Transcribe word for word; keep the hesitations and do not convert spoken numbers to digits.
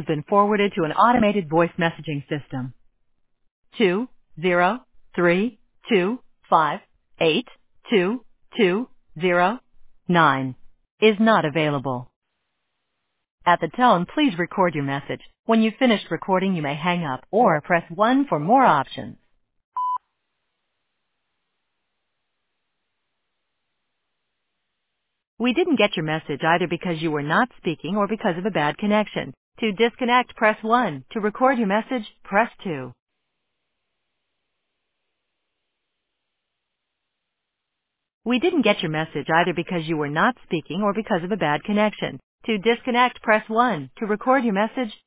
been forwarded to an automated voice messaging system. Two zero three two five eight two two zero nine is not available. At the tone, please record your message. When you've finished recording, you may hang up or press one for more options. We didn't get your message either because you were not speaking or because of a bad connection. To disconnect, press one. To record your message, press two. We didn't get your message either because you were not speaking or because of a bad connection. To disconnect, press one. To record your message,